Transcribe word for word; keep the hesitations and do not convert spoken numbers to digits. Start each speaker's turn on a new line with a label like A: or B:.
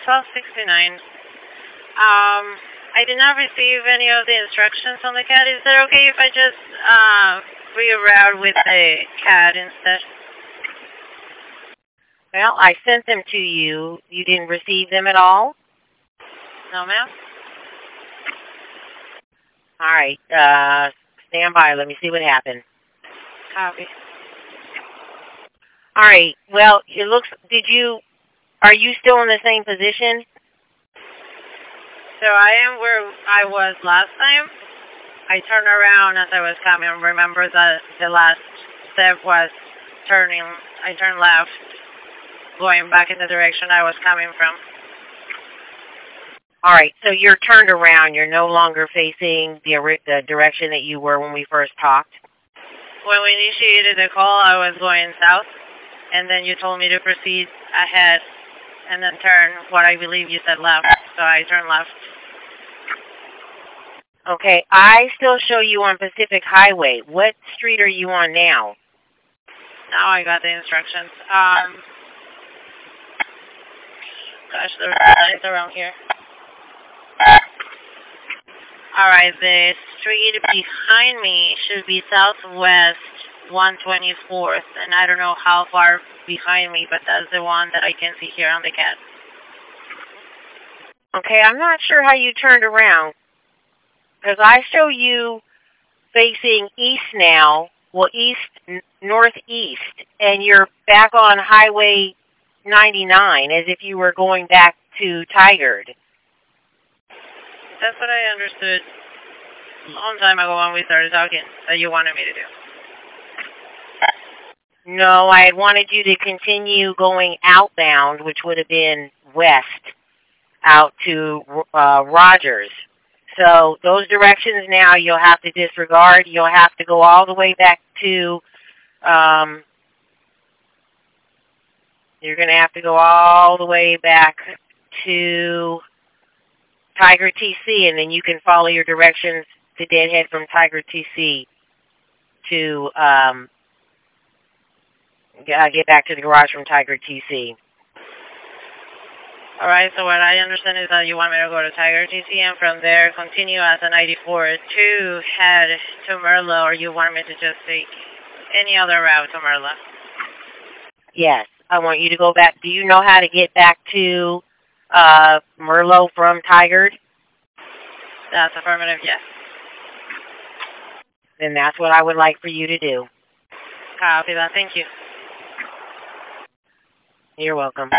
A: twelve sixty-nine. Um, I did not receive any of the instructions on the cat. Is it okay if I just uh, reroute with the cat instead?
B: Well, I sent them to you. You didn't receive them at all?
A: No, ma'am.
B: All right. Uh, stand by. Let me see what happened.
A: Copy.
B: All right. Well, it looks. Did you? Are you still in the same position?
A: So I am where I was last time. I turned around as I was coming. Remember that the last step was turning. I turned left, going back in the direction I was coming from.
B: All right, so you're turned around. You're no longer facing the, the direction that you were when we first talked?
A: When we initiated the call, I was going south, and then you told me to proceed ahead and then turn what I believe you said left, so I turned left.
B: Okay, I still show you on Pacific Highway. What street are you on now?
A: Now I got the instructions. Um, gosh, there's lights around here. Alright, the street behind me should be southwest one twenty-fourth, and I don't know how far behind me, but that's the one that I can see here on the cat.
B: Okay, I'm not sure how you turned around, because I show you facing east now, well, east, n- northeast, and you're back on Highway ninety-nine as if you were going back to Tigard.
A: That's what I understood a long time ago when we started talking, that you wanted me to do.
B: No, I had wanted you to continue going outbound, which would have been west, out to uh, Rogers. So those directions now you'll have to disregard. You'll have to go all the way back to, um, you're going to have to go all the way back to Tigard T C, and then you can follow your directions to deadhead from Tigard T C to um, get back to the garage from Tigard T C.
A: All right, so what I understand is that you want me to go to Tigard T C and from there continue as a ninety-four to head to Merlo, or you want me to just take any other route to Merlo?
B: Yes, I want you to go back. Do you know how to get back to uh, Merlo from Tigard?
A: That's affirmative, yes.
B: Then that's what I would like for you to do.
A: Copy that. Thank you.
B: You're welcome.